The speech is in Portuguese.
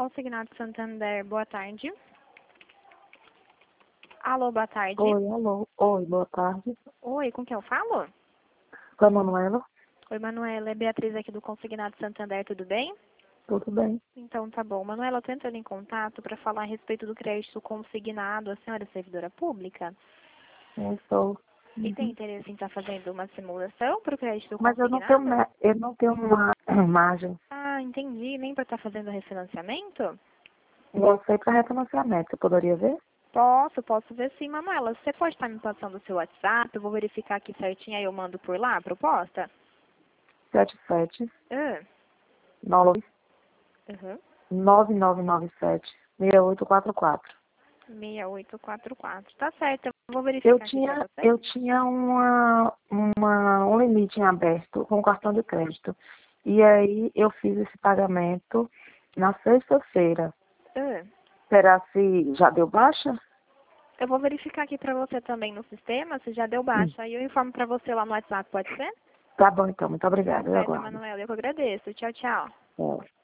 Consignado Santander, boa tarde. Alô, boa tarde. Oi, alô. Oi, boa tarde. Oi, com quem eu falo? Com a Manuela? Oi, Manuela, é Beatriz aqui do Consignado Santander, tudo bem? Tudo bem? Então, tá bom. Manuela, eu tô entrando em contato para falar a respeito do crédito consignado. A senhora é servidora pública? Eu estou. E tem Uhum. interesse em estar fazendo uma simulação para o crédito Mas consignado? eu não tenho uma margem. Ah, entendi. Nem para estar fazendo refinanciamento? Eu sei para refinanciamento. Você poderia ver? Posso ver sim, Manuela. Você pode estar me passando o seu WhatsApp? Eu vou verificar aqui certinho, aí eu mando por lá a proposta? 77 Ah, 9 uhum. 9997 6844. 6844. Tá certo, eu vou Eu verificar aqui para tinha, você. eu tinha um limite em aberto com o cartão de crédito. E aí eu fiz esse pagamento na sexta-feira. Ah, Será se já deu baixa? eu vou verificar aqui para você também no sistema, se já deu baixa. Aí eu informo para você lá no WhatsApp, pode ser? Tá bom, então. Muito Tá obrigada. Eu certo, aguardo. Manuela. Eu que agradeço. Tchau, tchau. É.